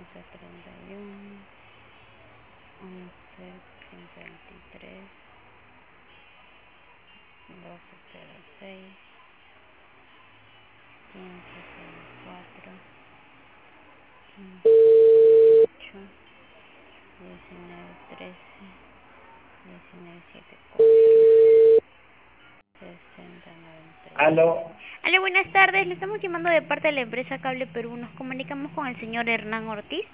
31, 11, 123, 1206, 1504, 1508, 1913, 1974, 6098. Aló, Hola, buenas tardes. Le estamos llamando de parte de la empresa Cable Perú. Nos comunicamos con el señor Hernán Ortiz.